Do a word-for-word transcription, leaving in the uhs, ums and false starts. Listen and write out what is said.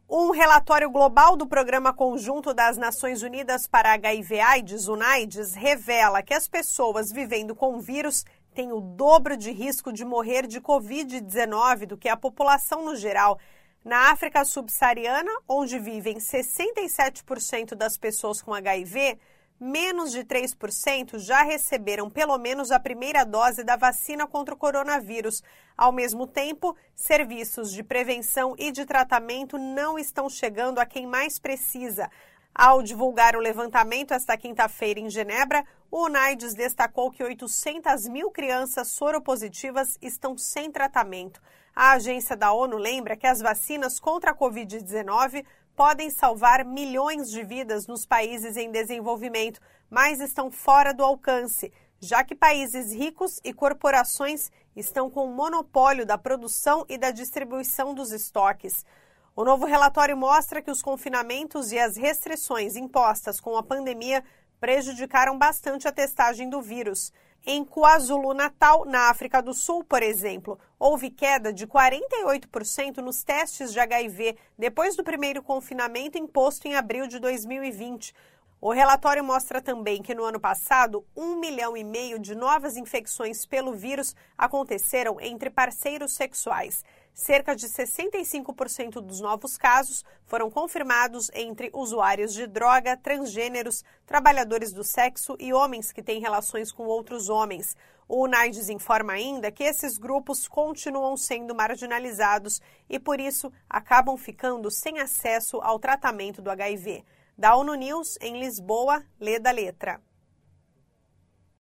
Um relatório global do Programa Conjunto das Nações Unidas para H I V/AIDS, UNAIDS, revela que as pessoas vivendo com o vírus têm o dobro de risco de morrer de covid dezenove do que a população no geral. Na África subsaariana, onde vivem sessenta e sete por cento das pessoas com H I V, menos de três por cento já receberam pelo menos a primeira dose da vacina contra o coronavírus. Ao mesmo tempo, serviços de prevenção e de tratamento não estão chegando a quem mais precisa. Ao divulgar o levantamento esta quinta-feira em Genebra, o UNAIDS destacou que oitocentas mil crianças soropositivas estão sem tratamento. A agência da ONU lembra que as vacinas contra a covid dezenove podem salvar milhões de vidas nos países em desenvolvimento, mas estão fora do alcance, já que países ricos e corporações estão com o monopólio da produção e da distribuição dos estoques. O novo relatório mostra que os confinamentos e as restrições impostas com a pandemia prejudicaram bastante a testagem do vírus. Em KwaZulu-Natal, na África do Sul, por exemplo, houve queda de quarenta e oito por cento nos testes de H I V depois do primeiro confinamento imposto em abril de dois mil e vinte. O relatório mostra também que no ano passado, um milhão e meio de novas infecções pelo vírus aconteceram entre parceiros sexuais. Cerca de sessenta e cinco por cento dos novos casos foram confirmados entre usuários de droga, transgêneros, trabalhadores do sexo e homens que têm relações com outros homens. O UNAIDS informa ainda que esses grupos continuam sendo marginalizados e, por isso, acabam ficando sem acesso ao tratamento do H I V. Da ONU News, em Lisboa, Leda Letra.